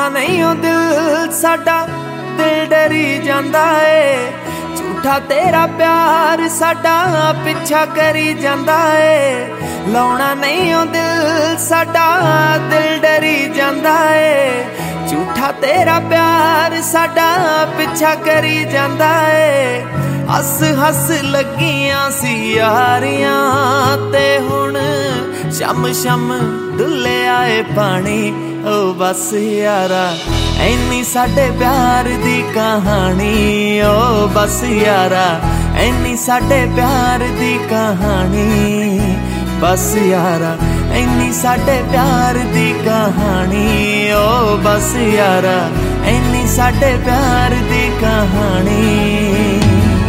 ਲਾਉਣਾ ਨਹੀਂ ਉਹ ਦਿਲ ਸਾਡਾ, ਦਿਲ ਡਰੀ ਜਾਂਦਾ ਏ। ਝੂਠਾ ਤੇਰਾ ਪਿਆਰ ਸਾਡਾ ਪਿੱਛਾ ਕਰੀ ਜਾਂਦਾ ਏ। ਲਾਉਣਾ ਨਹੀਂ ਉਹ ਦਿਲ ਸਾਡਾ, ਦਿਲ ਡਰੀ ਜਾਂਦਾ ਏ। ਝੂਠਾ ਤੇਰਾ ਪਿਆਰ ਸਾਡਾ ਪਿੱਛਾ ਕਰੀ ਜਾਂਦਾ ਏ। ਹੱਸ ਹੱਸ ਲੱਗੀਆਂ ਸੀ ਯਾਰੀਆਂ ਤੇ ਹੁਣ ਸ਼ਮ ਸ਼ਮ ਡੁੱਲਿਆ ਏ ਪਾਣੀ। ਓ ਬਸ ਯਾਰਾ ਐਨੀ ਸਾਡੇ ਪਿਆਰ ਦੀ ਕਹਾਣੀ। ਓ ਬਸ ਯਾਰਾ ਐਨੀ ਸਾਡੇ ਪਿਆਰ ਦੀ ਕਹਾਣੀ। ਬਸ ਯਾਰਾ ਐਨੀ ਸਾਡੇ ਪਿਆਰ ਦੀ ਕਹਾਣੀ। ਓ ਬਸ ਯਾਰਾ ਐਨੀ ਸਾਡੇ ਪਿਆਰ ਦੀ ਕਹਾਣੀ।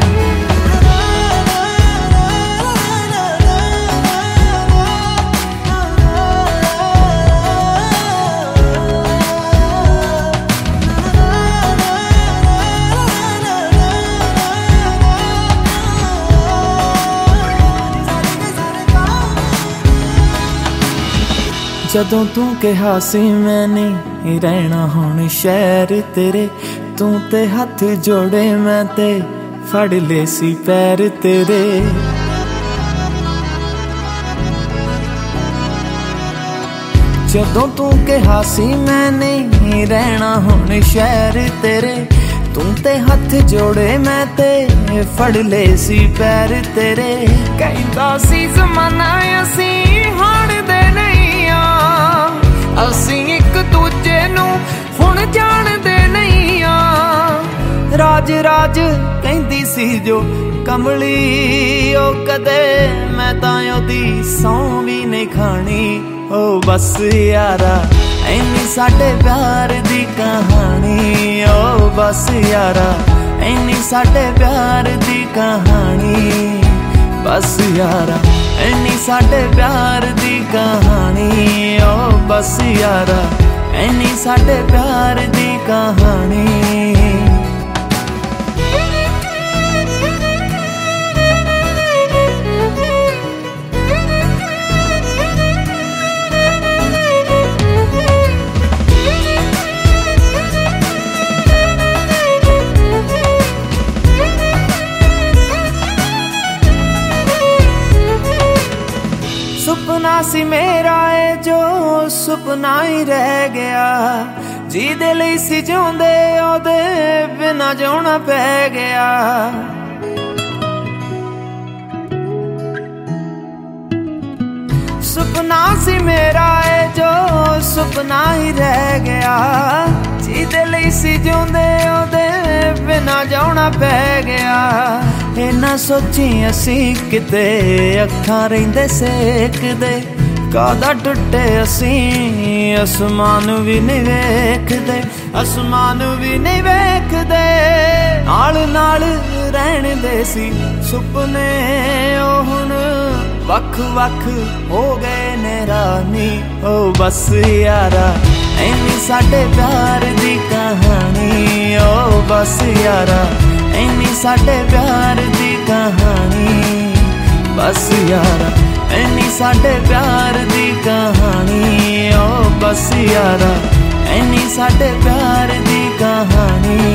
ਜਦੋਂ ਤੂੰ ਕਿਹਾ ਸੀ ਮੈਂ ਨਹੀਂ ਰਹਿਣਾ ਹੁਣ ਸ਼ਹਿਰ ਤੇਰੇ, ਤੂੰ ਤੇ ਹੱਥ ਜੋੜੇ ਮੈਂ ਤੇ ਫੜ ਲਏ ਸੀ ਪੈਰ ਤੇਰੇ। ਜਦੋਂ ਤੂੰ ਕਿਹਾ ਸੀ ਮੈਂ ਨਹੀਂ ਰਹਿਣਾ ਹੁਣ ਸ਼ਹਿਰ ਤੇਰੇ, ਤੂੰ ਤੇ ਹੱਥ ਜੋੜੇ ਮੈਂ ਤੇ ਫੜ ਲਏ ਸੀ ਪੈਰ ਤੇਰੇ। ਕਹਿੰਦਾ ਸੀ ਜ਼ਮਾਨਾ ਅਸੀਂ ਹਾਰਦੇ ਨਹੀਂ ਆ, ਅਸੀਂ ਇੱਕ ਦੂਜੇ ਨੂੰ ਹੁਣ ਜਾਣਦੇ ਨਹੀਂ ਆ। ਰਾਜ ਰਾਜ ਕਹਿੰਦੀ ਸੀ ਜੋ ਕਮਲੀ, ਉਹ ਕਦੇ ਮੈਂ ਤਾਂ ਉਹਦੀ ਸੌਂ ਵੀ ਨਹੀਂ ਖਾਣੀ। ਓ ਬਸ ਯਾਰਾ ਐਨੀ ਸਾਡੇ ਪਿਆਰ ਦੀ ਕਹਾਣੀ। ਓ ਬਸ ਯਾਰਾ ਐਨੀ ਸਾਡੇ ਪਿਆਰ ਦੀ ਕਹਾਣੀ। ਬਸ ਯਾਰਾ ਐਨੀ ਸਾਡੇ ਪਿਆਰ ਦੀ ਕਹਾਣੀ। ਓ ਬਸ ਯਾਰਾ ਐਨੀ ਸਾਡੇ ਪਿਆਰ ਦੀ ਕਹਾਣੀ। ਸੁਪਨਾ ਸੀ ਮੇਰਾ ਏ ਜੋ ਸੁਪਨਾ ਹੀ ਰਹਿ ਗਿਆ, ਜਿਹਦੇ ਲਈ ਸੀ ਜਿਉਂਦੇ ਉਹਦੇ ਬਿਨਾਂ ਜਿਉਣਾ ਪੈ ਗਿਆ। ਸੁਪਨਾ ਸੀ ਮੇਰਾ ਏ ਜੋ ਸੁਪਨਾ ਹੀ ਰਹਿ ਗਿਆ, ਜਿਹਦੇ ਲਈ ਸੀ ਜਿਉਂਦੇ ਉਹਦੇ ਬਿਨਾਂ ਜਿਉਣਾ ਪੈ ਗਿਆ। ਇਹ ਨਾ ਸੋਚੀ ਅਸੀਂ ਕਿਤੇ ਅੱਖਾਂ ਰਹਿੰਦੇ ਸੇਕਦੇ, ਕਾਦਾ ਟੁੱਟੇ ਅਸੀਂ ਅਸਮਾਨ ਵੀ ਨਹੀਂ ਵੇਖਦੇ, ਅਸਮਾਨ ਵੀ ਨਹੀਂ ਵੇਖਦੇ। ਨਾਲ ਨਾਲ ਰਹਿਣ ਦੇ ਸੀ ਸੁਪਨੇ ਉਹ ਹੁਣ ਵੱਖ ਵੱਖ ਹੋ ਗਏ ਨੇ ਰਾਨੀ। ਓ ਬਸ ਯਾਰਾ ਐਨੀ ਸਾਡੇ ਪਿਆਰ ਦੀ ਕਹਾਣੀ। ਓ ਬਸ ਯਾਰਾ ਐਨੀ ਸਾਡੇ ਪਿਆਰ ਦੀ ਕਹਾਣੀ। ਬਸ ਯਾਰਾ ਐਨੀ ਸਾਡੇ ਪਿਆਰ ਦੀ ਕਹਾਣੀ। ਓ ਬਸ ਯਾਰਾ ਐਨੀ ਸਾਡੇ ਪਿਆਰ ਦੀ ਕਹਾਣੀ।